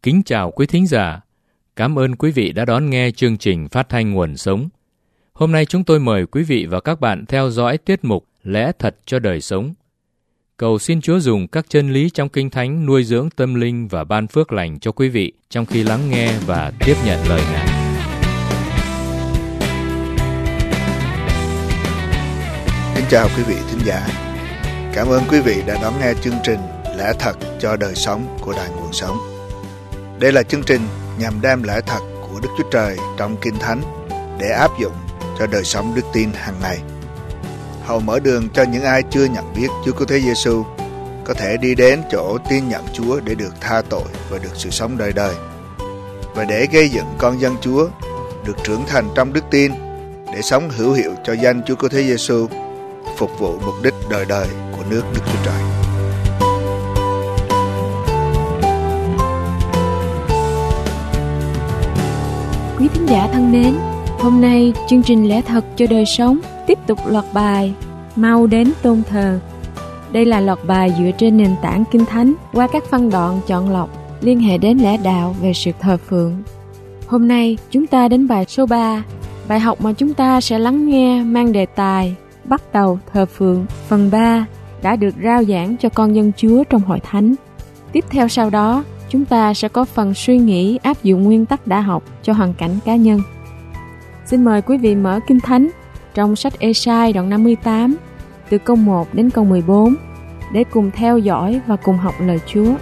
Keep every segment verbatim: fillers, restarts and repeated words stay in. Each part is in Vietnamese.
Kính chào quý thính giả. Cảm ơn quý vị đã đón nghe chương trình phát thanh Nguồn Sống. Hôm nay chúng tôi mời quý vị và các bạn theo dõi tiết mục Lẽ Thật cho Đời Sống. Cầu xin Chúa dùng các chân lý trong Kinh Thánh nuôi dưỡng tâm linh và ban phước lành cho quý vị trong khi lắng nghe và tiếp nhận lời Ngài. Kính chào quý vị thính giả. Cảm ơn quý vị đã đón nghe chương trình Lẽ Thật cho Đời Sống của Đài Nguồn Sống. Đây là chương trình nhằm đem lẽ thật của Đức Chúa Trời trong Kinh Thánh để áp dụng cho đời sống đức tin hàng ngày. Hầu mở đường cho những ai chưa nhận biết Chúa Cứu Thế Giêsu có thể đi đến chỗ tin nhận Chúa để được tha tội và được sự sống đời đời, và để gây dựng con dân Chúa được trưởng thành trong đức tin để sống hữu hiệu cho danh Chúa Cứu Thế Giêsu, phục vụ mục đích đời đời của nước Đức Chúa Trời. Quý thính giả thân mến, hôm nay chương trình Lẽ Thật cho Đời Sống tiếp tục loạt bài Mau đến tôn thờ. Đây là loạt bài dựa trên nền tảng Kinh Thánh qua các phân đoạn chọn lọc liên hệ đến lẽ đạo về sự thờ phượng. Hôm nay chúng ta đến bài số ba. Bài học mà chúng ta sẽ lắng nghe mang đề tài Bắt đầu thờ phượng phần ba đã được rao giảng cho con dân Chúa trong hội thánh. Tiếp theo sau đó, chúng ta sẽ có phần suy nghĩ áp dụng nguyên tắc đã học cho hoàn cảnh cá nhân. Xin mời quý vị mở Kinh Thánh trong sách Ê-sai đoạn năm mươi tám từ câu một đến câu mười bốn để cùng theo dõi và cùng học lời Chúa.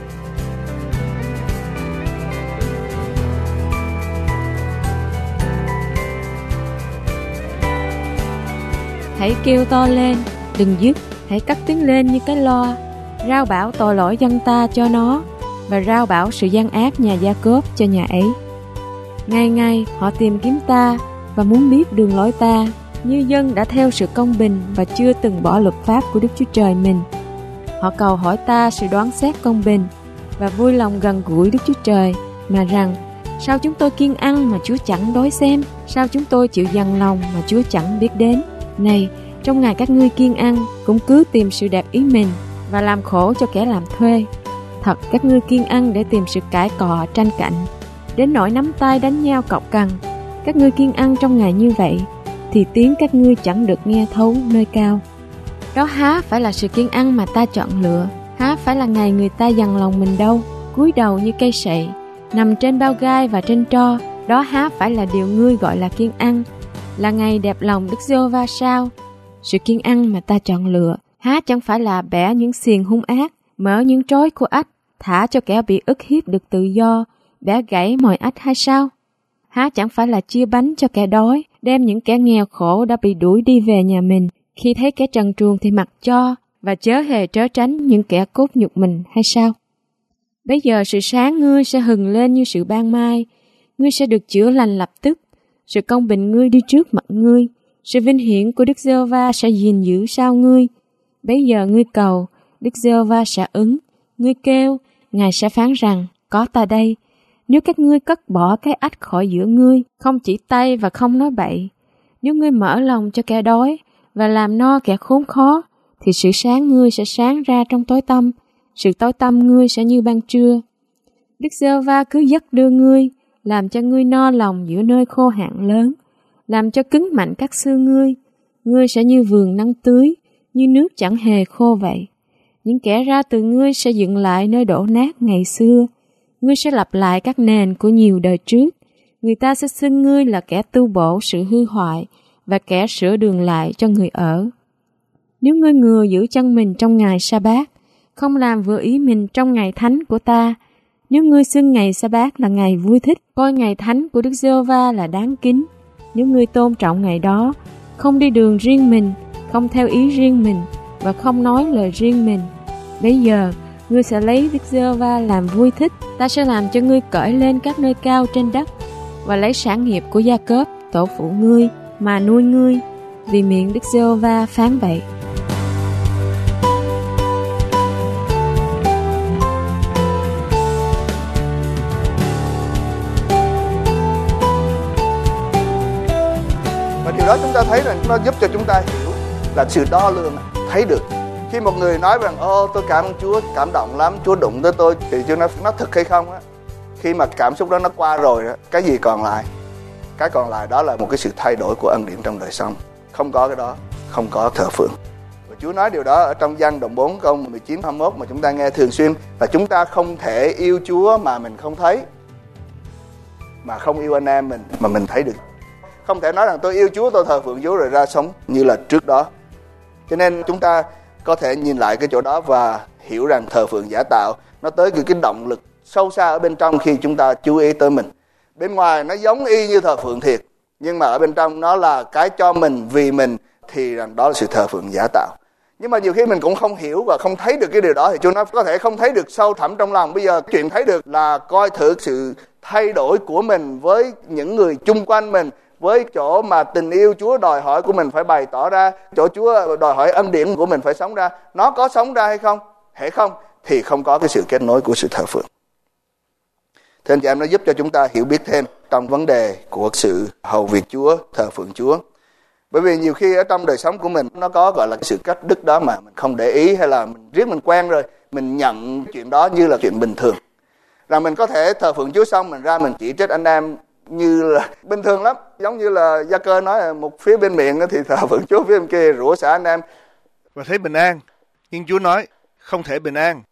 Hãy kêu to lên, đừng dứt, hãy cất tiếng lên như cái loa, rao bảo tội lỗi dân ta cho nó, và rao bảo sự gian ác nhà Gia-cốp cho nhà ấy. Ngày ngày họ tìm kiếm ta và muốn biết đường lối ta, như dân đã theo sự công bình và chưa từng bỏ luật pháp của Đức Chúa Trời mình. Họ cầu hỏi ta sự đoán xét công bình và vui lòng gần gũi Đức Chúa Trời, mà rằng: sao chúng tôi kiêng ăn mà Chúa chẳng đói xem? Sao chúng tôi chịu dằn lòng mà Chúa chẳng biết đến? Này, trong ngày các ngươi kiêng ăn, cũng cứ tìm sự đẹp ý mình và làm khổ cho kẻ làm thuê. Thật, các ngươi kiêng ăn để tìm sự cãi cọ tranh cạnh, đến nỗi nắm tay đánh nhau cọc cằn. Các ngươi kiêng ăn trong ngày như vậy, thì tiếng các ngươi chẳng được nghe thấu nơi cao. Đó há phải là sự kiêng ăn mà ta chọn lựa, há phải là ngày người ta dằn lòng mình đâu, cúi đầu như cây sậy, nằm trên bao gai và trên tro. Đó há phải là điều ngươi gọi là kiêng ăn, là ngày đẹp lòng Đức Giê-hô-va sao? Sự kiêng ăn mà ta chọn lựa, há chẳng phải là bẻ những xiềng hung ác, mở những trói của ách, thả cho kẻ bị ức hiếp được tự do, bẻ gãy mọi ách hay sao? Há chẳng phải là chia bánh cho kẻ đói, đem những kẻ nghèo khổ đã bị đuổi đi về nhà mình, khi thấy kẻ trần truồng thì mặc cho, và chớ hề trớ tránh những kẻ cốt nhục mình hay sao? Bây giờ sự sáng ngươi sẽ hừng lên như sự ban mai, ngươi sẽ được chữa lành lập tức, sự công bình ngươi đi trước mặt ngươi, sự vinh hiển của Đức Giê-hô-va sẽ gìn giữ sau ngươi. Bây giờ ngươi cầu, Đức Giê-hô-va sẽ ứng, ngươi kêu, Ngài sẽ phán rằng: có ta đây. Nếu các ngươi cất bỏ cái ách khỏi giữa ngươi, không chỉ tay và không nói bậy, nếu ngươi mở lòng cho kẻ đói và làm no kẻ khốn khó, thì sự sáng ngươi sẽ sáng ra trong tối tăm, sự tối tăm ngươi sẽ như ban trưa. Đức Giê-hô-va cứ dắt đưa ngươi, làm cho ngươi no lòng giữa nơi khô hạn lớn, làm cho cứng mạnh các xương ngươi. Ngươi sẽ như vườn nắng tưới, như nước chẳng hề khô vậy. Những kẻ ra từ ngươi sẽ dựng lại nơi đổ nát ngày xưa. Ngươi sẽ lặp lại các nền của nhiều đời trước. Người ta sẽ xưng ngươi là kẻ tu bổ sự hư hoại và kẻ sửa đường lại cho người ở. Nếu ngươi ngừa giữ chân mình trong ngày sa-bát, không làm vừa ý mình trong ngày thánh của ta, nếu ngươi xưng ngày sa-bát là ngày vui thích, coi ngày thánh của Đức Giê-hô-va là đáng kính, nếu ngươi tôn trọng ngày đó, không đi đường riêng mình, không theo ý riêng mình và không nói lời riêng mình, bây giờ ngươi sẽ lấy Đức Giê-hô-va làm vui thích. Ta sẽ làm cho ngươi cởi lên các nơi cao trên đất và lấy sản nghiệp của Gia-cốp tổ phụ ngươi mà nuôi ngươi, vì miệng Đức Giê-hô-va phán vậy. Và điều đó chúng ta thấy là nó giúp cho chúng ta hiểu là sự đo lường, thấy được. Khi một người nói rằng ô tôi cảm ơn Chúa, cảm động lắm, Chúa đụng tới tôi, thì Chúa nói nó thực hay không á. Khi mà cảm xúc đó nó qua rồi đó, cái gì còn lại? Cái còn lại đó là một cái sự thay đổi của ân điển trong đời sống. Không có cái đó, không có thờ phượng. Và Chúa nói điều đó ở trong Giăng đoạn bốn câu mười chín hai mươi mốt mà chúng ta nghe thường xuyên, là chúng ta không thể yêu Chúa mà mình không thấy, mà không yêu anh em mình mà mình thấy được. Không thể nói rằng tôi yêu Chúa, tôi thờ phượng Chúa rồi ra sống như là trước đó. Cho nên chúng ta có thể nhìn lại cái chỗ đó và hiểu rằng thờ phượng giả tạo nó tới từ cái động lực sâu xa ở bên trong khi chúng ta chú ý tới mình. Bên ngoài nó giống y như thờ phượng thiệt, nhưng mà ở bên trong nó là cái cho mình vì mình, thì rằng đó là sự thờ phượng giả tạo. Nhưng mà nhiều khi mình cũng không hiểu và không thấy được cái điều đó, thì Chúa nói có thể không thấy được sâu thẳm trong lòng. Bây giờ chuyện thấy được là coi thử sự thay đổi của mình với những người chung quanh mình, với chỗ mà tình yêu Chúa đòi hỏi của mình phải bày tỏ ra, chỗ Chúa đòi hỏi ân điển của mình phải sống ra, nó có sống ra hay không? Hễ không thì không có cái sự kết nối của sự thờ phượng. Thế anh chị em, nó giúp cho chúng ta hiểu biết thêm trong vấn đề của sự hầu việc Chúa, thờ phượng Chúa. Bởi vì nhiều khi ở trong đời sống của mình nó có gọi là cái sự cắt đứt đó mà mình không để ý, hay là mình riết mình quen rồi, mình nhận chuyện đó như là chuyện bình thường. Là mình có thể thờ phượng Chúa xong mình ra mình chỉ trích anh em như là bình thường lắm. Giống như là Gia Cơ nói là một phía bên miệng thì thờ phượng Chúa, phía bên kia rủa xả anh em và thấy bình an. Nhưng Chúa nói không thể bình an.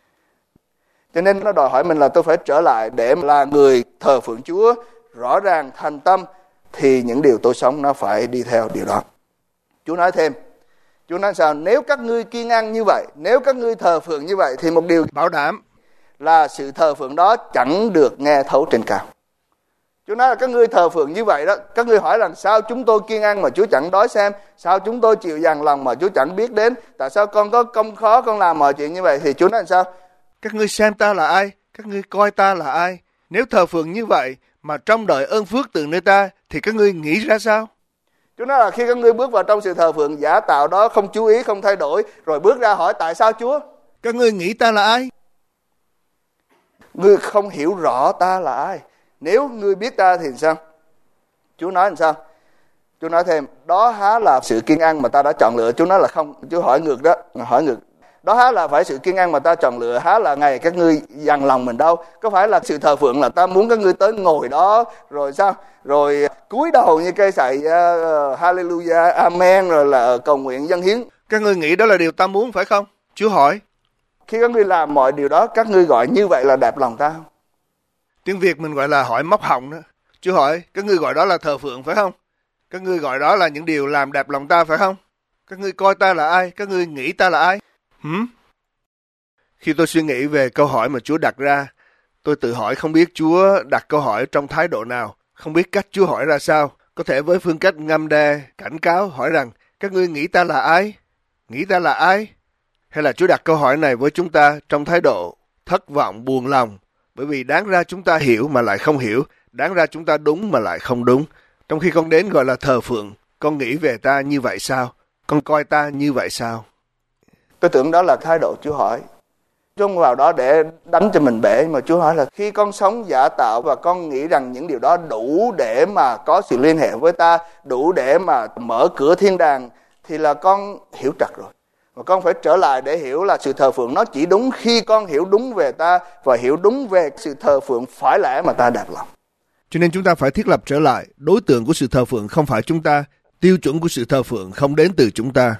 Cho nên nó đòi hỏi mình là tôi phải trở lại để là người thờ phượng Chúa rõ ràng, thành tâm, thì những điều tôi sống nó phải đi theo điều đó. Chúa nói thêm, Chúa nói sao? Nếu các ngươi kiêng ăn như vậy, nếu các ngươi thờ phượng như vậy, thì một điều bảo đảm là sự thờ phượng đó chẳng được nghe thấu trên cao. Chúa nói là các ngươi thờ phượng như vậy đó. Các ngươi hỏi là sao chúng tôi kiêng ăn mà Chúa chẳng đói xem, sao chúng tôi chịu dằn lòng mà Chúa chẳng biết đến, tại sao con có công khó con làm mọi chuyện như vậy? Thì Chúa nói là sao? Các ngươi xem ta là ai, các ngươi coi ta là ai. Nếu thờ phượng như vậy mà trông đợi ơn phước từ nơi ta, thì các ngươi nghĩ ra sao? Chúa nói là khi các ngươi bước vào trong sự thờ phượng giả tạo đó, không chú ý, không thay đổi, rồi bước ra hỏi tại sao Chúa? Các ngươi nghĩ ta là ai? Ngươi không hiểu rõ ta là ai. Nếu ngươi biết ta thì sao? Chúa nói làm sao? Chúa nói thêm, đó há là sự kiêng ăn mà ta đã chọn lựa. Chúa nói là không. Chúa hỏi ngược đó, hỏi ngược. Đó há là phải sự kiêng ăn mà ta chọn lựa, há là ngày các ngươi dằn lòng mình đâu. Có phải là sự thờ phượng là ta muốn các ngươi tới ngồi đó rồi sao? Rồi cúi đầu như cây sậy uh, hallelujah, amen, rồi là cầu nguyện dâng hiến. Các ngươi nghĩ đó là điều ta muốn phải không? Chúa hỏi. Khi các ngươi làm mọi điều đó, các ngươi gọi như vậy là đẹp lòng ta không? Tiếng Việt mình gọi là hỏi móc họng đó. Chúa hỏi, các ngươi gọi đó là thờ phượng phải không? Các ngươi gọi đó là những điều làm đẹp lòng ta phải không? Các ngươi coi ta là ai? Các ngươi nghĩ ta là ai? Hửm? Khi tôi suy nghĩ về câu hỏi mà Chúa đặt ra, tôi tự hỏi không biết Chúa đặt câu hỏi trong thái độ nào, không biết cách Chúa hỏi ra sao. Có thể với phương cách ngăn đe, cảnh cáo, hỏi rằng, các ngươi nghĩ ta là ai? Nghĩ ta là ai? Hay là Chúa đặt câu hỏi này với chúng ta trong thái độ thất vọng, buồn lòng, bởi vì đáng ra chúng ta hiểu mà lại không hiểu, đáng ra chúng ta đúng mà lại không đúng. Trong khi con đến gọi là thờ phượng, con nghĩ về ta như vậy sao? Con coi ta như vậy sao? Tôi tưởng đó là thái độ Chúa hỏi. Chúa không vào đó để đánh cho mình bể, mà Chúa hỏi là khi con sống giả tạo và con nghĩ rằng những điều đó đủ để mà có sự liên hệ với ta, đủ để mà mở cửa thiên đàng, thì là con hiểu trật rồi. Và con phải trở lại để hiểu là sự thờ phượng nó chỉ đúng khi con hiểu đúng về ta và hiểu đúng về sự thờ phượng phải lẽ mà ta đẹp lòng. Cho nên chúng ta phải thiết lập trở lại, đối tượng của sự thờ phượng không phải chúng ta, tiêu chuẩn của sự thờ phượng không đến từ chúng ta.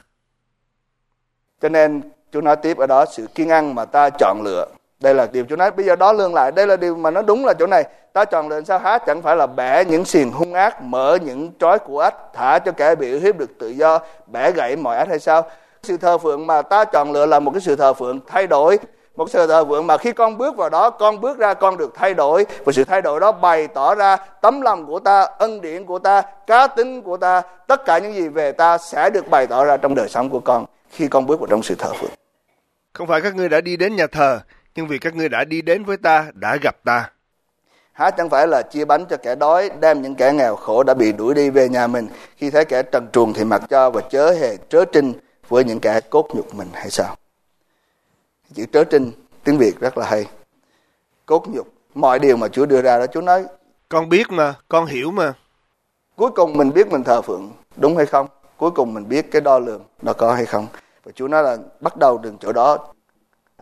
Cho nên Chúa nói tiếp ở đó, sự kiêng ăn mà ta chọn lựa. Đây là điều Chúa nói, bây giờ đó lương lại, đây là điều mà nó đúng là chỗ này. Ta chọn lựa sao há? Chẳng phải là bẻ những xiềng hung ác, mở những trói của ách, thả cho kẻ bị hiếp được tự do, bẻ gãy mọi ách hay sao? Sự thờ phượng mà ta chọn lựa là một cái sự thờ phượng thay đổi. Một sự thờ phượng mà khi con bước vào đó, con bước ra con được thay đổi. Và sự thay đổi đó bày tỏ ra tấm lòng của ta, ân điển của ta, cá tính của ta. Tất cả những gì về ta sẽ được bày tỏ ra trong đời sống của con khi con bước vào trong sự thờ phượng. Không phải các ngươi đã đi đến nhà thờ, nhưng vì các ngươi đã đi đến với ta, đã gặp ta. Há chẳng phải là chia bánh cho kẻ đói, đem những kẻ nghèo khổ đã bị đuổi đi về nhà mình. Khi thấy kẻ trần truồng thì mặc cho, và chớ hề trớ trinh với những kẻ cốt nhục mình hay sao? Chữ trớ trinh tiếng Việt rất là hay. Cốt nhục, mọi điều mà Chúa đưa ra đó, Chúa nói con biết mà, con hiểu mà. Cuối cùng mình biết mình thờ phượng đúng hay không? Cuối cùng mình biết cái đo lường nó có hay không? Và Chúa nói là bắt đầu từ chỗ đó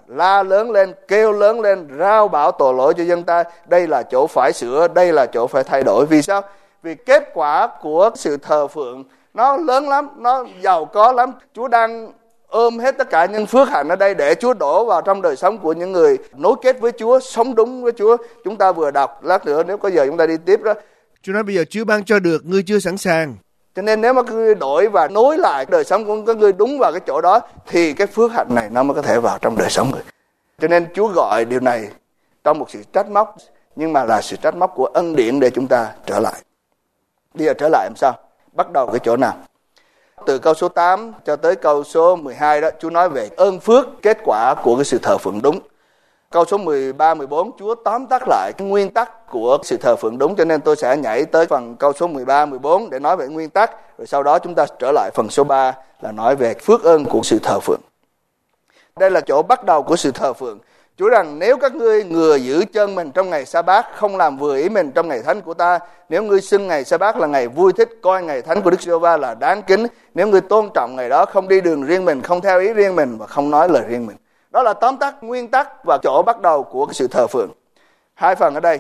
la lớn lên, kêu lớn lên, rao bảo tội lỗi cho dân ta. Đây là chỗ phải sửa, đây là chỗ phải thay đổi. Vì sao? Vì kết quả của sự thờ phượng nó lớn lắm, nó giàu có lắm. Chúa đang ôm hết tất cả những phước hạnh ở đây để Chúa đổ vào trong đời sống của những người nối kết với Chúa, sống đúng với Chúa. Chúng ta vừa đọc, lát nữa nếu có giờ chúng ta đi tiếp đó. Chúa nói bây giờ Chúa ban cho được, ngươi chưa sẵn sàng. Cho nên nếu mà các ngươi đổi và nối lại đời sống của các ngươi đúng vào cái chỗ đó, thì cái phước hạnh này nó mới có thể vào trong đời sống người. Cho nên Chúa gọi điều này trong một sự trách móc, nhưng mà là sự trách móc của ân điển để chúng ta trở lại. Bây giờ trở lại làm sao? Bắt đầu cái chỗ nào? Từ câu số tám cho tới câu số mười hai đó, Chúa nói về ơn phước, kết quả của cái sự thờ phượng đúng. Câu số mười ba, mười bốn, Chúa tóm tắt lại cái nguyên tắc của sự thờ phượng đúng, cho nên tôi sẽ nhảy tới phần câu số mười ba, mười bốn để nói về nguyên tắc, rồi sau đó chúng ta trở lại phần số ba là nói về phước ơn của sự thờ phượng. Đây là chỗ bắt đầu của sự thờ phượng. Chúa rằng nếu các ngươi ngừa giữ chân mình trong ngày Sa-bát, không làm vừa ý mình trong ngày thánh của ta, nếu ngươi xưng ngày Sa-bát là ngày vui thích, coi ngày thánh của Đức Giê-hô-va là đáng kính, nếu ngươi tôn trọng ngày đó, không đi đường riêng mình, không theo ý riêng mình và không nói lời riêng mình. Đó là tóm tắt nguyên tắc và chỗ bắt đầu của sự thờ phượng. Hai phần ở đây.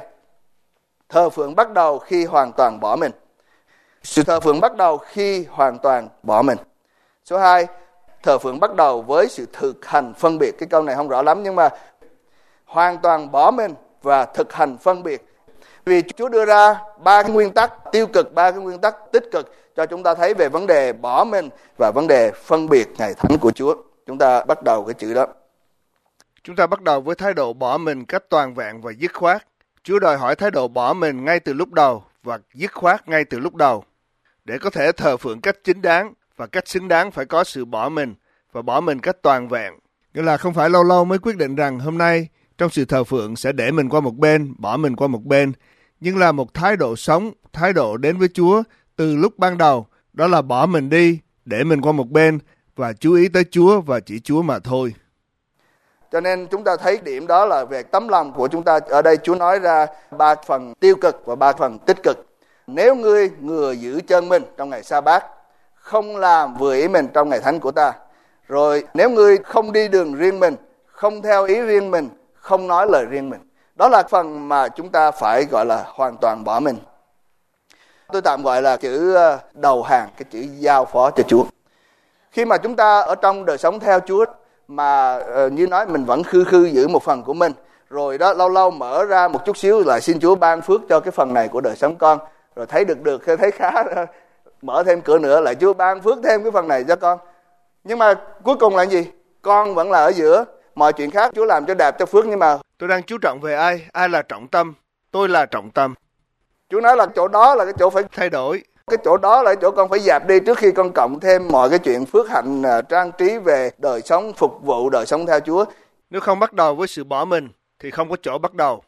Thờ phượng bắt đầu khi hoàn toàn bỏ mình. Sự thờ phượng bắt đầu khi hoàn toàn bỏ mình. Số hai, thờ phượng bắt đầu với sự thực hành phân biệt. Cái câu này không rõ lắm nhưng mà hoàn toàn bỏ mình và thực hành phân biệt. Vì Chúa đưa ra ba cái nguyên tắc tiêu cực, ba cái nguyên tắc tích cực cho chúng ta thấy về vấn đề bỏ mình và vấn đề phân biệt ngày thánh của Chúa. Chúng ta bắt đầu cái chữ đó. Chúng ta bắt đầu với thái độ bỏ mình cách toàn vẹn và dứt khoát. Chúa đòi hỏi thái độ bỏ mình ngay từ lúc đầu và dứt khoát ngay từ lúc đầu. Để có thể thờ phượng cách chính đáng và cách xứng đáng phải có sự bỏ mình và bỏ mình cách toàn vẹn. Nghĩa là không phải lâu lâu mới quyết định rằng hôm nay trong sự thờ phượng sẽ để mình qua một bên, bỏ mình qua một bên. Nhưng là một thái độ sống, thái độ đến với Chúa từ lúc ban đầu. Đó là bỏ mình đi, để mình qua một bên và chú ý tới Chúa và chỉ Chúa mà thôi. Cho nên chúng ta thấy điểm đó là về tấm lòng của chúng ta. Ở đây Chúa nói ra ba phần tiêu cực và ba phần tích cực. Nếu ngươi ngừa giữ chân mình trong ngày Sa-bát, không làm vừa ý mình trong ngày thánh của ta. Rồi nếu ngươi không đi đường riêng mình, không theo ý riêng mình, không nói lời riêng mình. Đó là phần mà chúng ta phải gọi là hoàn toàn bỏ mình. Tôi tạm gọi là chữ đầu hàng, cái chữ giao phó cho Chúa. Khi mà chúng ta ở trong đời sống theo Chúa, mà uh, như nói mình vẫn khư khư giữ một phần của mình, rồi đó lâu lâu mở ra một chút xíu lại xin Chúa ban phước cho cái phần này của đời sống con, rồi thấy được được thấy khá, mở thêm cửa nữa lại Chúa ban phước thêm cái phần này cho con. Nhưng mà cuối cùng là gì? Con vẫn là ở giữa, mọi chuyện khác Chúa làm cho đẹp cho phước, nhưng mà tôi đang chú trọng về ai? Ai là trọng tâm? Tôi là trọng tâm. Chúa nói là chỗ đó là cái chỗ phải thay đổi. Cái chỗ đó là cái chỗ con phải dẹp đi trước khi con cộng thêm mọi cái chuyện phước hạnh trang trí về đời sống phục vụ, đời sống theo Chúa. Nếu không bắt đầu với sự bỏ mình thì không có chỗ bắt đầu.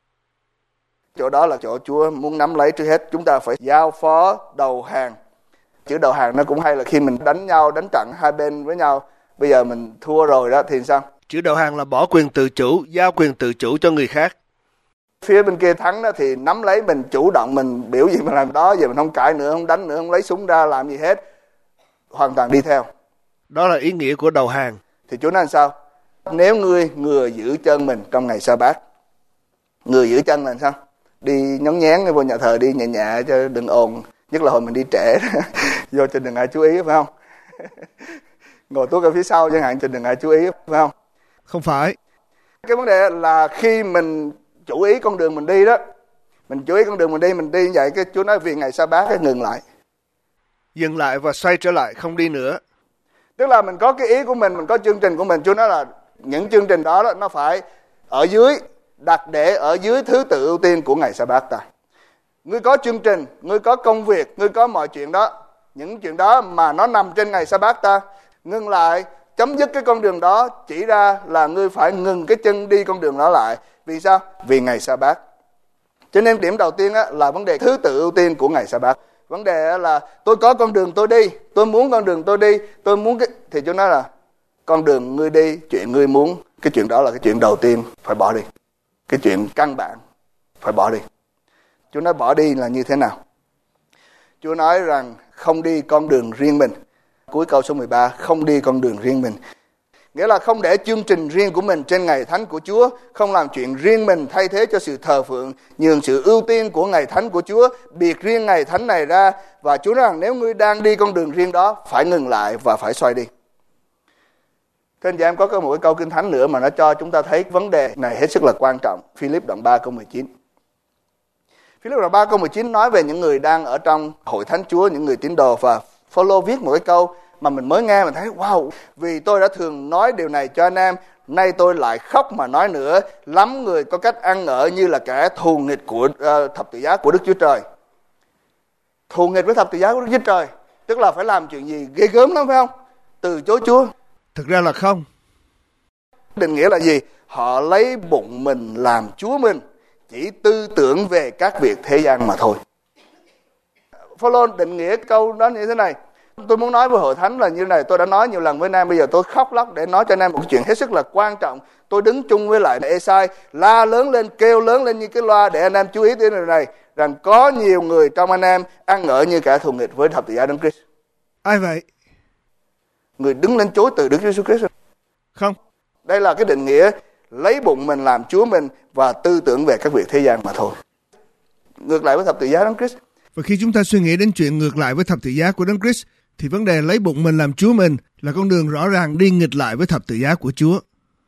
Chỗ đó là chỗ Chúa muốn nắm lấy trước hết. Chúng ta phải giao phó, đầu hàng. Chữ đầu hàng nó cũng hay là khi mình đánh nhau, đánh trận hai bên với nhau. Bây giờ mình thua rồi đó thì sao? Chữ đầu hàng là bỏ quyền tự chủ, giao quyền tự chủ cho người khác. Phía bên kia thắng đó thì nắm lấy mình, chủ động mình biểu gì mà làm đó, giờ mình không cãi nữa, không đánh nữa, không lấy súng ra làm gì hết, hoàn toàn đi theo. Đó là ý nghĩa của đầu hàng. Thì Chúa nói sao? Nếu ngươi ngừa giữ chân mình trong ngày Sa-bát. Ngừa giữ chân là sao? Đi nhón nhén vô nhà thờ, đi nhẹ nhẹ cho đừng ồn, nhất là hồi mình đi trễ vô cho đừng ai chú ý, phải không? Ngồi tuốt ở phía sau chẳng hạn cho đừng ai chú ý, phải không? Không phải. Cái vấn đề là khi mình chú ý con đường mình đi đó, mình chú ý con đường mình đi, mình đi như vậy, cái Chúa nói vì ngày Sa-bát cái ngừng lại, dừng lại và xoay trở lại, không đi nữa. Tức là mình có cái ý của mình, mình có chương trình của mình. Chúa nói là những chương trình đó, đó nó phải ở dưới, đặt để ở dưới thứ tự ưu tiên của ngày Sa-bát ta. Ngươi có chương trình, ngươi có công việc, ngươi có mọi chuyện đó, những chuyện đó mà nó nằm trên ngày Sa-bát ta, ngưng lại, chấm dứt cái con đường đó, chỉ ra là ngươi phải ngừng cái chân đi con đường đó lại. Vì sao? Vì ngày Sa-bát. Cho nên điểm đầu tiên á, là vấn đề thứ tự ưu tiên của ngày Sa-bát. Vấn đề là tôi có con đường tôi đi, tôi muốn con đường tôi đi, tôi muốn cái... Thì Chúa nói là con đường ngươi đi, chuyện ngươi muốn, cái chuyện đó là cái chuyện đầu tiên phải bỏ đi. Cái chuyện căn bản phải bỏ đi. Chúa nói bỏ đi là như thế nào? Chúa nói rằng không đi con đường riêng mình. Cuối câu số mười ba, không đi con đường riêng mình. Nghĩa là không để chương trình riêng của mình trên ngày thánh của Chúa, không làm chuyện riêng mình thay thế cho sự thờ phượng, nhường sự ưu tiên của ngày thánh của Chúa, biệt riêng ngày thánh này ra. Và Chúa nói rằng nếu ngươi đang đi con đường riêng đó, phải ngừng lại và phải xoay đi. Thưa anh chị em, có một cái câu Kinh Thánh nữa mà nó cho chúng ta thấy vấn đề này hết sức là quan trọng. Philip đoạn ba câu mười chín. Philip đoạn ba câu mười chín nói về những người đang ở trong hội thánh Chúa, những người tín đồ, và Phaolô viết một cái câu mà mình mới nghe mình thấy wow, vì tôi đã thường nói điều này cho anh em, nay tôi lại khóc mà nói nữa, lắm người có cách ăn ở như là kẻ thù nghịch của uh, thập tự giá của Đức Chúa Trời. Thù nghịch với thập tự giá của Đức Chúa Trời tức là phải làm chuyện gì ghê gớm lắm phải không? Từ chối Chúa. Thực ra là không. Định nghĩa là gì? Họ lấy bụng mình làm Chúa mình, chỉ tư tưởng về các việc thế gian mà thôi. Phaolô định nghĩa câu đó như thế này. Tôi muốn nói với hội thánh là như này, tôi đã nói nhiều lần với anh em, bây giờ tôi khóc lóc để nói cho anh em một chuyện hết sức là quan trọng. Tôi đứng chung với lại Ê-sai, la lớn lên, kêu lớn lên như cái loa để anh em chú ý đến điều này, rằng có nhiều người trong anh em ăn ở như kẻ thù nghịch với thập tự giá Đấng Christ. Ai vậy? Người đứng lên chối từ Đức Giêsu Christ. Không. Đây là cái định nghĩa lấy bụng mình làm Chúa mình và tư tưởng về các việc thế gian mà thôi. Ngược lại với thập tự giá Đấng Christ. Và khi chúng ta suy nghĩ đến chuyện ngược lại với thập tự giá của Đấng Christ, thì vấn đề lấy bụng mình làm Chúa mình là con đường rõ ràng đi nghịch lại với thập tự giá của Chúa.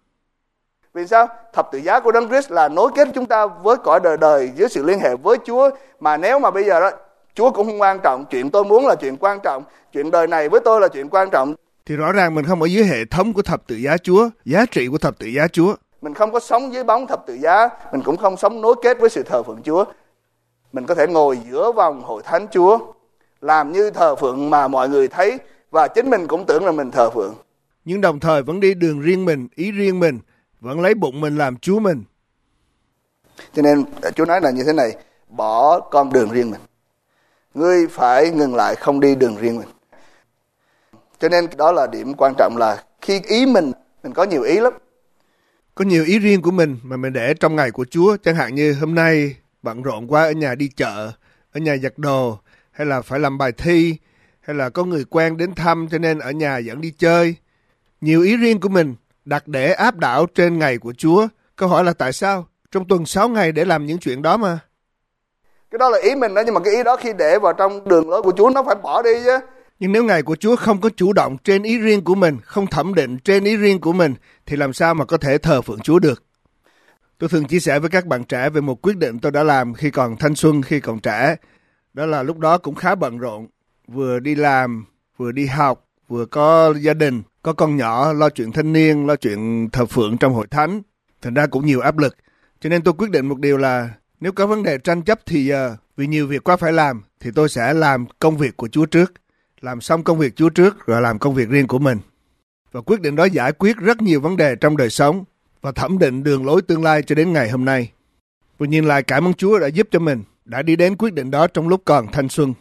Vì sao? Thập tự giá của Đấng Christ là nối kết chúng ta với cõi đời đời, với sự liên hệ với Chúa. Mà nếu mà bây giờ đó Chúa cũng không quan trọng, chuyện tôi muốn là chuyện quan trọng, chuyện đời này với tôi là chuyện quan trọng, thì rõ ràng mình không ở dưới hệ thống của thập tự giá Chúa, giá trị của thập tự giá Chúa. Mình không có sống dưới bóng thập tự giá, mình cũng không sống nối kết với sự thờ phượng Chúa. Mình có thể ngồi giữa vòng hội thánh Chúa, làm như thờ phượng mà mọi người thấy, và chính mình cũng tưởng là mình thờ phượng. Nhưng đồng thời vẫn đi đường riêng mình, ý riêng mình, vẫn lấy bụng mình làm Chúa mình. Cho nên Chúa nói là như thế này, bỏ con đường riêng mình. Ngươi phải ngừng lại, không đi đường riêng mình. Cho nên đó là điểm quan trọng, là khi ý mình, mình có nhiều ý lắm. Có nhiều ý riêng của mình mà mình để trong ngày của Chúa. Chẳng hạn như hôm nay bận rộn quá, ở nhà đi chợ, ở nhà giặt đồ, hay là phải làm bài thi, hay là có người quen đến thăm cho nên ở nhà dẫn đi chơi. Nhiều ý riêng của mình đặt để áp đảo trên ngày của Chúa. Câu hỏi là tại sao? Trong tuần sáu ngày để làm những chuyện đó mà. Cái đó là ý mình đó, nhưng mà cái ý đó khi để vào trong đường lối của Chúa nó phải bỏ đi chứ. Nhưng nếu ngày của Chúa không có chủ động trên ý riêng của mình, không thẩm định trên ý riêng của mình, thì làm sao mà có thể thờ phượng Chúa được? Tôi thường chia sẻ với các bạn trẻ về một quyết định tôi đã làm khi còn thanh xuân, khi còn trẻ. Đó là lúc đó cũng khá bận rộn, vừa đi làm, vừa đi học, vừa có gia đình, có con nhỏ, lo chuyện thanh niên, lo chuyện thờ phượng trong hội thánh. Thành ra cũng nhiều áp lực. Cho nên tôi quyết định một điều là nếu có vấn đề tranh chấp thì uh, vì nhiều việc quá phải làm, thì tôi sẽ làm công việc của Chúa trước. Làm xong công việc Chúa trước rồi làm công việc riêng của mình. Và quyết định đó giải quyết rất nhiều vấn đề trong đời sống và thẩm định đường lối tương lai cho đến ngày hôm nay. Và nhìn lại cảm ơn Chúa đã giúp cho mình, đã đi đến quyết định đó trong lúc còn thanh xuân.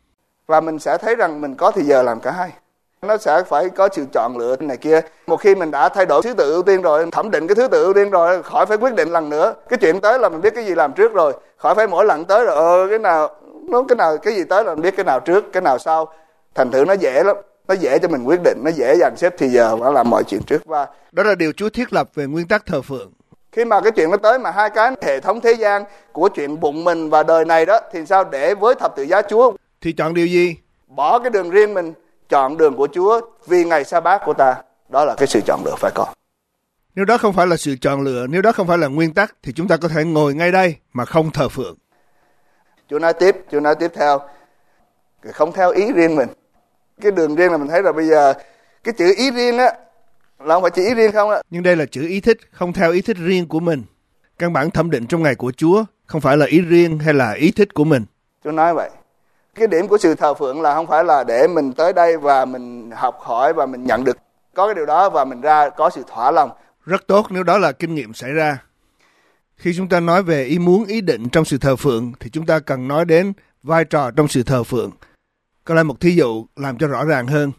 Và mình sẽ thấy rằng mình có thời giờ làm cả hai. Nó sẽ phải có sự chọn lựa này kia. Một khi mình đã thay đổi thứ tự ưu tiên rồi, thẩm định cái thứ tự ưu tiên rồi, khỏi phải quyết định lần nữa. Cái chuyện tới là mình biết cái gì làm trước rồi, khỏi phải mỗi lần tới rồi ờ cái nào nó cái nào cái gì tới là mình biết cái nào trước, cái nào sau. Thành thử nó dễ lắm, nó dễ cho mình quyết định, nó dễ dàn xếp thì giờ phải làm mọi chuyện trước. Và đó là điều Chúa thiết lập về nguyên tắc thờ phượng. Khi mà cái chuyện nó tới mà hai cái hệ thống thế gian của chuyện bụng mình và đời này đó, thì sao để với thập tự giá Chúa? Thì chọn điều gì? Bỏ cái đường riêng mình, chọn đường của Chúa vì ngày sa bát của ta. Đó là cái sự chọn lựa phải có. Nếu đó không phải là sự chọn lựa, nếu đó không phải là nguyên tắc, thì chúng ta có thể ngồi ngay đây mà không thờ phượng. Chúa nói tiếp, Chúa nói tiếp theo, không theo ý riêng mình. Cái đường riêng là mình thấy là bây giờ cái chữ ý riêng á là không phải chữ ý riêng không á. Nhưng đây là chữ ý thích, không theo ý thích riêng của mình. Căn bản thẩm định trong ngày của Chúa không phải là ý riêng hay là ý thích của mình. Chúa nói vậy. Cái điểm của sự thờ phượng là không phải là để mình tới đây và mình học hỏi và mình nhận được có cái điều đó và mình ra có sự thỏa lòng. Rất tốt nếu đó là kinh nghiệm xảy ra. Khi chúng ta nói về ý muốn, ý định trong sự thờ phượng thì chúng ta cần nói đến vai trò trong sự thờ phượng. Có lại một thí dụ làm cho rõ ràng hơn.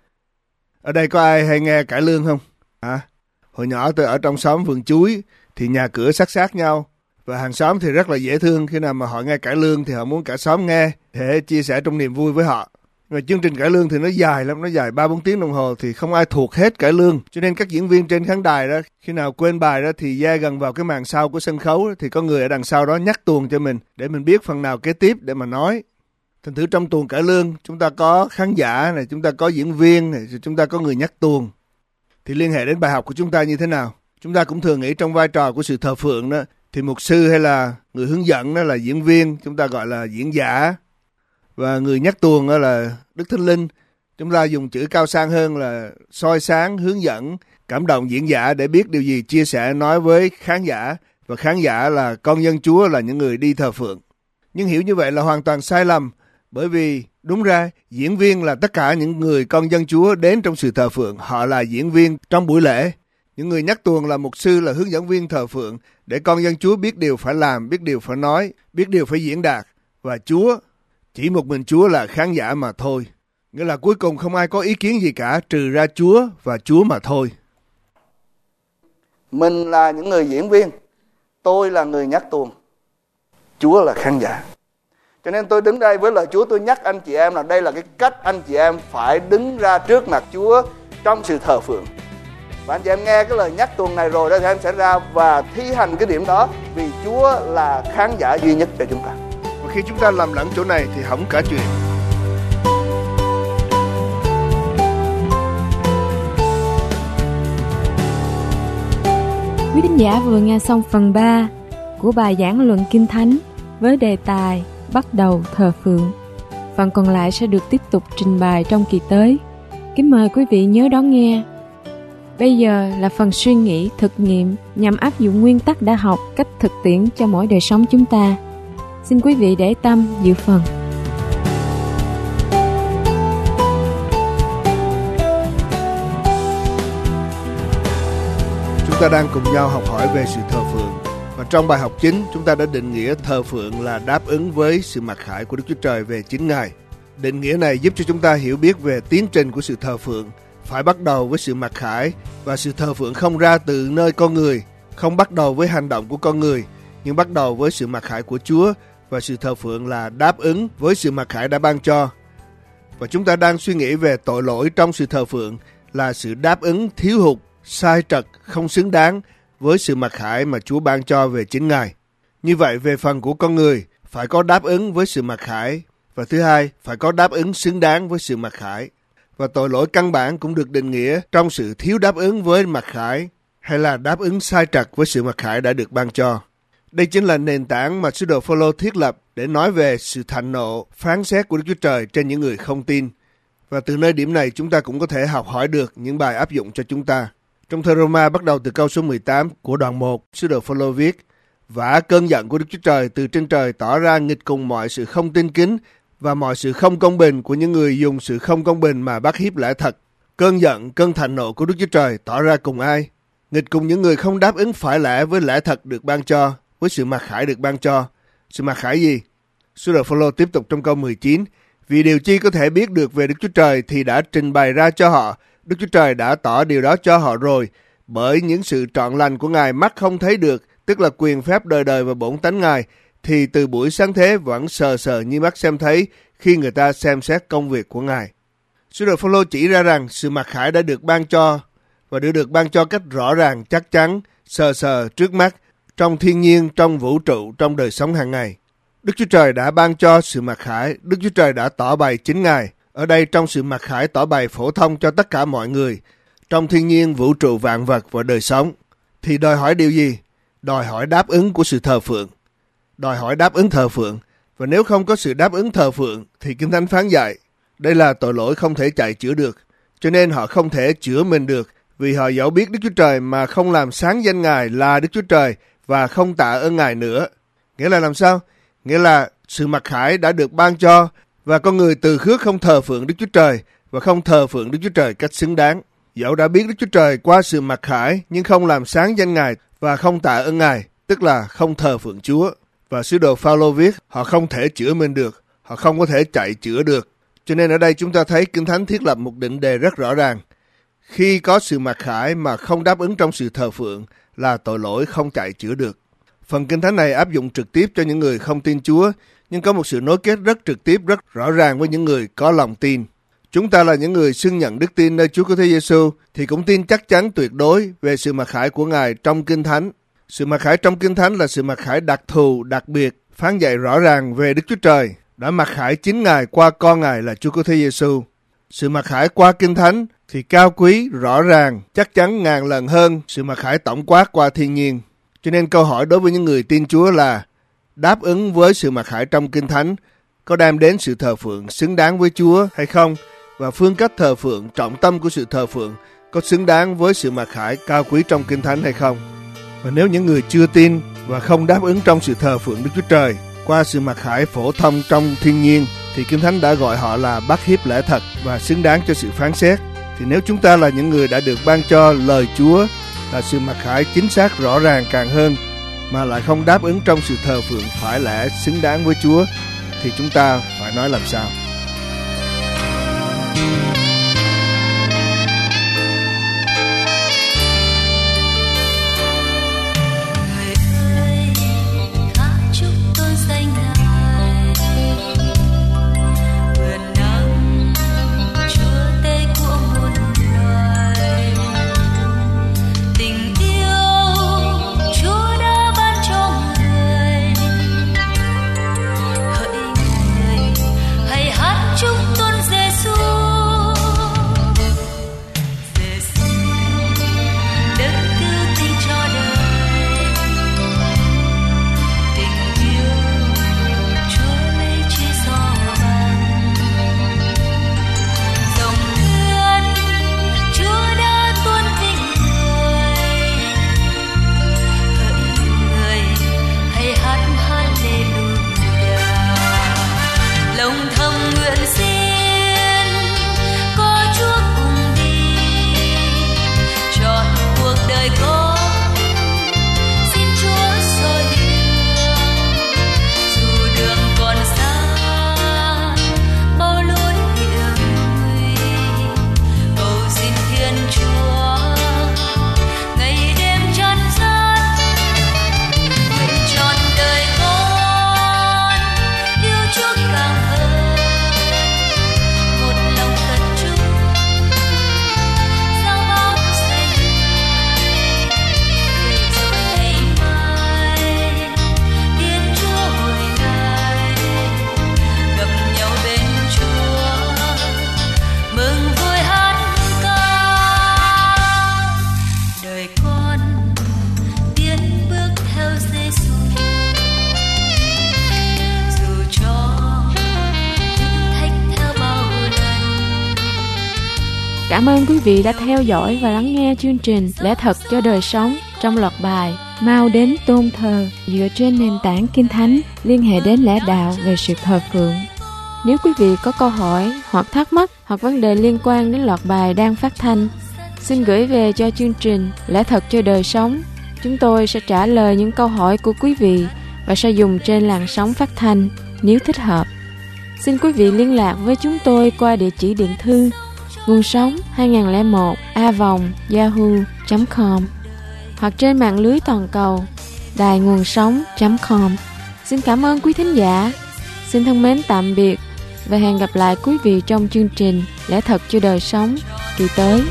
Ở đây có ai hay nghe cải lương không? À, hồi nhỏ tôi ở trong xóm vườn chuối thì nhà cửa sát sát nhau. Và hàng xóm thì rất là dễ thương, khi nào mà họ nghe cải lương thì họ muốn cả xóm nghe để chia sẻ trong niềm vui với họ. Và chương trình cải lương thì nó dài lắm, nó dài ba bốn tiếng đồng hồ thì không ai thuộc hết cải lương. Cho nên các diễn viên trên khán đài đó, khi nào quên bài đó thì da gần vào cái màn sau của sân khấu đó, thì có người ở đằng sau đó nhắc tuồng cho mình để mình biết phần nào kế tiếp để mà nói. Thành thử trong tuồng cải lương chúng ta có khán giả này, chúng ta có diễn viên này, chúng ta có người nhắc tuồng. Thì liên hệ đến bài học của chúng ta như thế nào? Chúng ta cũng thường nghĩ trong vai trò của sự thờ phượng đó, thì mục sư hay là người hướng dẫn đó là diễn viên, chúng ta gọi là diễn giả. Và người nhắc tuồng đó là Đức Thánh Linh. Chúng ta dùng chữ cao sang hơn là soi sáng, hướng dẫn, cảm động diễn giả để biết điều gì chia sẻ nói với khán giả. Và khán giả là con dân Chúa, là những người đi thờ phượng. Nhưng hiểu như vậy là hoàn toàn sai lầm. Bởi vì đúng ra diễn viên là tất cả những người con dân Chúa đến trong sự thờ phượng. Họ là diễn viên trong buổi lễ. Những người nhắc tuồng là mục sư, là hướng dẫn viên thờ phượng, để con dân Chúa biết điều phải làm, biết điều phải nói, biết điều phải diễn đạt. Và Chúa, chỉ một mình Chúa là khán giả mà thôi. Nghĩa là cuối cùng không ai có ý kiến gì cả, trừ ra Chúa và Chúa mà thôi. Mình là những người diễn viên, tôi là người nhắc tuồng, Chúa là khán giả. Cho nên tôi đứng đây với lời Chúa, tôi nhắc anh chị em là đây là cái cách anh chị em phải đứng ra trước mặt Chúa trong sự thờ phượng. Và anh chị em nghe cái lời nhắc tuồng này rồi đó thì em sẽ ra và thi hành cái điểm đó, vì Chúa là khán giả duy nhất cho chúng ta. Và khi chúng ta làm lẫn chỗ này thì hỏng cả chuyện. Quý thính giả vừa nghe xong phần ba của bài giảng luận Kinh Thánh với đề tài Bắt đầu thờ phượng. Phần còn lại sẽ được tiếp tục trình bày trong kỳ tới. Kính mời quý vị nhớ đón nghe. Bây giờ là phần suy nghĩ, thực nghiệm nhằm áp dụng nguyên tắc đã học cách thực tiễn cho mỗi đời sống chúng ta. Xin quý vị để tâm dự phần. Chúng ta đang cùng nhau học hỏi về sự thờ phượng. Và trong bài học chính, chúng ta đã định nghĩa thờ phượng là đáp ứng với sự mặc khải của Đức Chúa Trời về chính Ngài. Định nghĩa này giúp cho chúng ta hiểu biết về tiến trình của sự thờ phượng. Phải bắt đầu với sự mặc khải, và sự thờ phượng không ra từ nơi con người, không bắt đầu với hành động của con người, nhưng bắt đầu với sự mặc khải của Chúa, và sự thờ phượng là đáp ứng với sự mặc khải đã ban cho. Và chúng ta đang suy nghĩ về tội lỗi trong sự thờ phượng là sự đáp ứng thiếu hụt, sai trật, không xứng đáng với sự mặc khải mà Chúa ban cho về chính Ngài. Như vậy về phần của con người, phải có đáp ứng với sự mặc khải, và thứ hai, phải có đáp ứng xứng đáng với sự mặc khải. Và tội lỗi căn bản cũng được định nghĩa trong sự thiếu đáp ứng với mặc khải, hay là đáp ứng sai trật với sự mặc khải đã được ban cho. Đây chính là nền tảng mà sứ đồ Phêrô thiết lập để nói về sự thạnh nộ, phán xét của Đức Chúa Trời trên những người không tin. Và từ nơi điểm này chúng ta cũng có thể học hỏi được những bài áp dụng cho chúng ta. Trong thơ Roma bắt đầu từ câu số mười tám của đoạn một, sứ đồ Phêrô viết: Vả cơn giận của Đức Chúa Trời từ trên trời tỏ ra nghịch cùng mọi sự không tin kính và mọi sự không công bình của những người dùng sự không công bình mà bắt hiếp lẽ thật. Cơn giận, cơn thạnh nộ của Đức Chúa Trời tỏ ra cùng ai? Nghịch cùng những người không đáp ứng phải lẽ với lẽ thật được ban cho, với sự mặc khải được ban cho. Sự mặc khải gì? Sứ đồ Phêrô tiếp tục trong câu mười chín: Vì điều chi có thể biết được về Đức Chúa Trời thì đã trình bày ra cho họ. Đức Chúa Trời đã tỏ điều đó cho họ rồi, bởi những sự trọn lành của Ngài mắt không thấy được, tức là quyền phép đời đời và bổn tánh Ngài, thì từ buổi sáng thế vẫn sờ sờ như mắt xem thấy khi người ta xem xét công việc của Ngài. Sứ đồ Phêrô chỉ ra rằng sự mặc khải đã được ban cho, và được được ban cho cách rõ ràng, chắc chắn, sờ sờ trước mắt, trong thiên nhiên, trong vũ trụ, trong đời sống hàng ngày. Đức Chúa Trời đã ban cho sự mặc khải, Đức Chúa Trời đã tỏ bày chính Ngài. Ở đây trong sự mặc khải tỏ bày phổ thông cho tất cả mọi người, trong thiên nhiên, vũ trụ, vạn vật và đời sống. Thì đòi hỏi điều gì? Đòi hỏi đáp ứng của sự thờ phượng. Đòi hỏi đáp ứng thờ phượng. Và nếu không có sự đáp ứng thờ phượng thì Kinh Thánh phán dạy đây là tội lỗi không thể chạy chữa được. Cho nên họ không thể chữa mình được, vì họ dẫu biết Đức Chúa Trời mà không làm sáng danh Ngài là Đức Chúa Trời và không tạ ơn Ngài nữa. Nghĩa là làm sao? Nghĩa là sự mặc khải đã được ban cho, và con người từ khước không thờ phượng Đức Chúa Trời và không thờ phượng Đức Chúa Trời cách xứng đáng. Dẫu đã biết Đức Chúa Trời qua sự mặc khải nhưng không làm sáng danh Ngài và không tạ ơn Ngài, tức là không thờ phượng Chúa. Và sứ đồ Phao-lô viết họ không thể chữa mình được, họ không có thể chạy chữa được. Cho nên ở đây chúng ta thấy Kinh Thánh thiết lập một định đề rất rõ ràng. Khi có sự mặc khải mà không đáp ứng trong sự thờ phượng là tội lỗi không chạy chữa được. Phần Kinh Thánh này áp dụng trực tiếp cho những người không tin Chúa, nhưng có một sự nối kết rất trực tiếp, rất rõ ràng với những người có lòng tin. Chúng ta là những người xưng nhận đức tin nơi Chúa Cứu Thế Giêsu thì cũng tin chắc chắn tuyệt đối về sự mặc khải của Ngài trong Kinh Thánh. Sự mặc khải trong Kinh Thánh là sự mặc khải đặc thù, đặc biệt, phán dạy rõ ràng về Đức Chúa Trời đã mặc khải chính Ngài qua con Ngài là Chúa Cứu Thế Giêsu. Sự mặc khải qua Kinh Thánh thì cao quý, rõ ràng, chắc chắn ngàn lần hơn sự mặc khải tổng quát qua thiên nhiên. Cho nên câu hỏi đối với những người tin Chúa là đáp ứng với sự mặc khải trong Kinh Thánh có đem đến sự thờ phượng xứng đáng với Chúa hay không? Và phương cách thờ phượng, trọng tâm của sự thờ phượng có xứng đáng với sự mặc khải cao quý trong Kinh Thánh hay không? Và nếu những người chưa tin và không đáp ứng trong sự thờ phượng Đức Chúa Trời qua sự mặc khải phổ thông trong thiên nhiên thì Kinh Thánh đã gọi họ là bắt hiếp lẽ thật và xứng đáng cho sự phán xét. Thì nếu chúng ta là những người đã được ban cho lời Chúa là sự mặc khải chính xác rõ ràng càng hơn mà lại không đáp ứng trong sự thờ phượng phải lẽ xứng đáng với Chúa thì chúng ta phải nói làm sao? Cảm ơn quý vị đã theo dõi và lắng nghe chương trình Lẽ Thật cho Đời Sống trong loạt bài Mau Đến Tôn Thờ dựa trên nền tảng Kinh Thánh liên hệ đến lẽ đạo về sự thờ phượng. Nếu quý vị có câu hỏi hoặc thắc mắc hoặc vấn đề liên quan đến loạt bài đang phát thanh, xin gửi về cho chương trình Lẽ Thật cho Đời Sống. Chúng tôi sẽ trả lời những câu hỏi của quý vị và sẽ dùng trên làn sóng phát thanh nếu thích hợp. Xin quý vị liên lạc với chúng tôi qua địa chỉ điện thư nguồn sống hai nghìn lẻ một a vòng yahoo chấm com hoặc trên mạng lưới toàn cầu đài nguồn sống chấm com. Xin cảm ơn quý thính giả. Xin thân mến tạm biệt và hẹn gặp lại quý vị trong chương trình Lẽ Thật cho Đời Sống kỳ tới.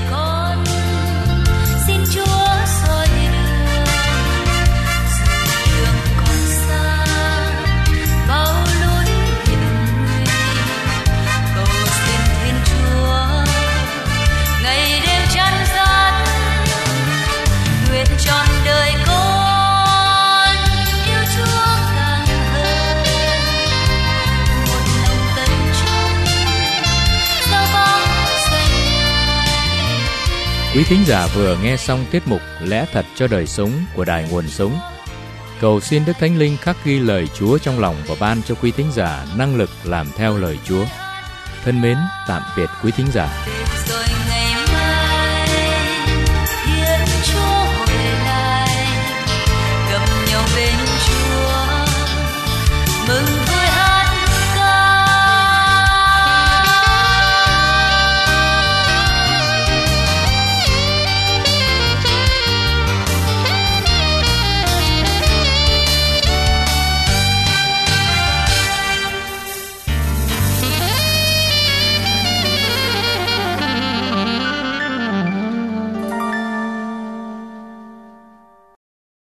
Quý thính giả vừa nghe xong tiết mục Lẽ Thật cho Đời Sống của Đài Nguồn Sống. Cầu xin Đức Thánh Linh khắc ghi lời Chúa trong lòng và ban cho quý thính giả năng lực làm theo lời Chúa. Thân mến, tạm biệt quý thính giả.